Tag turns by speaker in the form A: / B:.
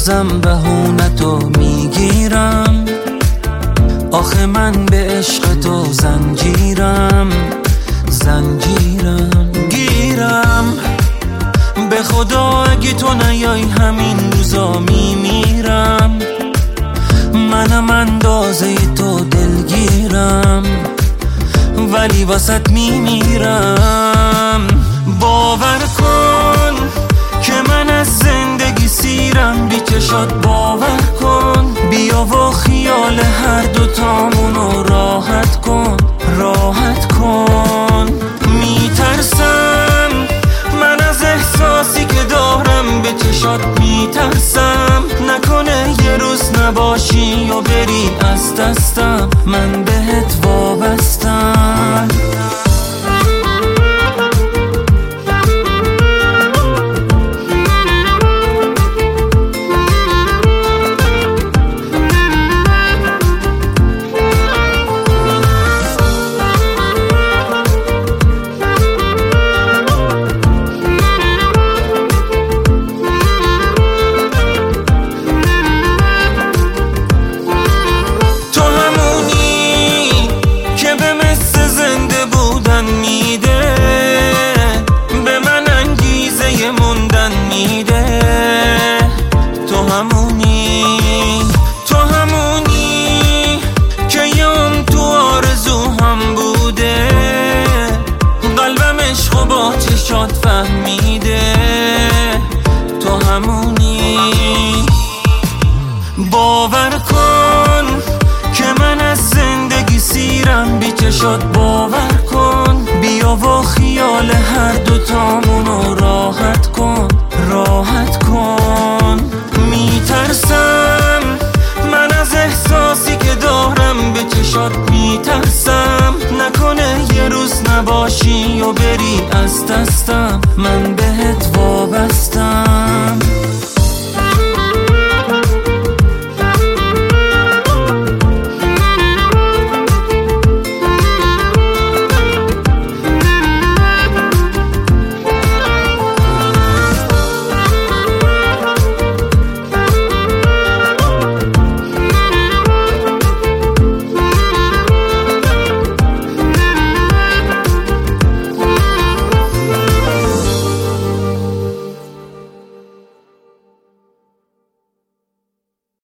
A: بازم بهونتو میگیرم. آخه من به عشق تو زنجیرم گیرم. به خدا اگه تو نیای همین روزا میمیرم. منم اندازه تو دلگیرم ولی واسط میمیرم. باور کن که من از زندگی سیرم، بی چشات باور کن. بیا و خیال هر دوتامونو راحت کن میترسم من از احساسی که دارم، به چشات میترسم نکنه یه روز نباشی و بری از دستم. من بهت وابستم. تو همونی که یام تو آرزو هم بوده. قلبم عشقو با چشات فهمیده. تو همونی. باور کن که من از زندگی سیرم، بی چشات باور کن. بیا و خیال هر دوتامونو راحت کن